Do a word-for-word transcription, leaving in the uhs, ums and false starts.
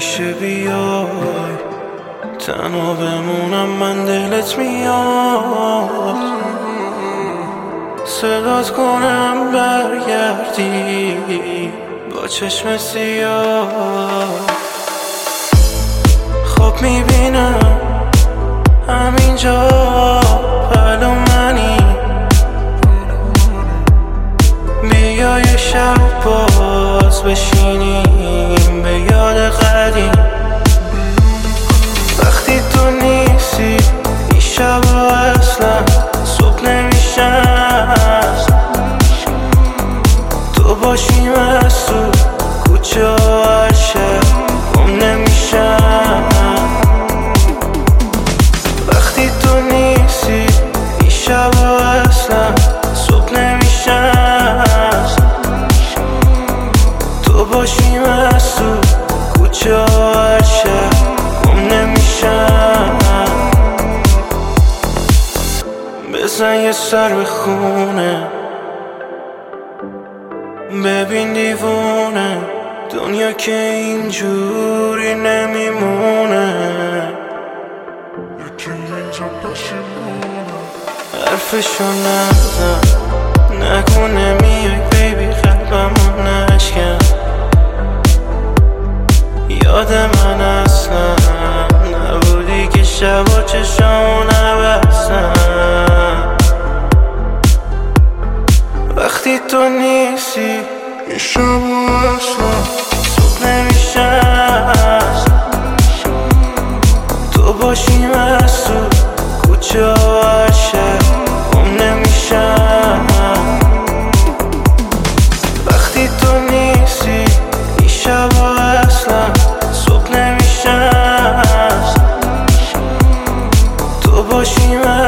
نمیشه بیای تنها بمونم، من دلت میاد صدات کنم برگردی با چشم سیاه. خواب میبینم همینجا پلو منی، بیا یه شب باز بشینیم به یاد قدیم. وقتی تو نیستی این شب اصلا صبح نمیشن، تو باشیم از تو کوچه و هر شب گم نمیشن. وقتی تو نیستی این شب اصلا صبح نمیشن، تو باشیم از تو کوچه و هر شب گم نمیشن. بزن یه سر به خونه ببین دیوونه، دنیا که اینجوری نمیمونه. حرفشو نزن نگو نمیای بیبی، قلبمو نشکن. یاد من اصلا نبودی که شبا چشامو نبستن. وقتی تو نیستی این شبا اصلا صبح نمیشن، تو باشیم از تو کوچه و هر شب گم نمیشن. وقتی تو نیستی این شبا اصلا صبح نمیشن، تو باشیم